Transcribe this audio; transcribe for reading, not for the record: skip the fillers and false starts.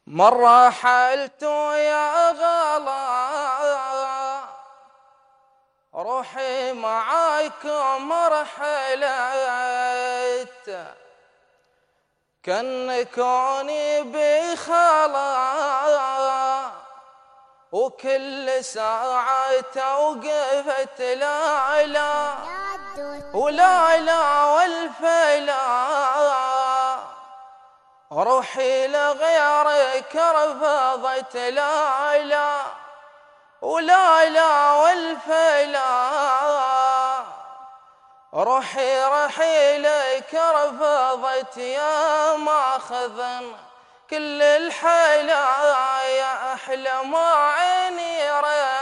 مرة حلت يا غلا روحي معاكم رحلت، كان كوني بخلا وكل ساعة توقفت لا لا ولا لا والفلا، روحي لغيرك رفضت لا لا ولا لا والفلا، روحي رحيلك رفضت يا ماخذا كل الحلا، يا أحلى ما عيني رأت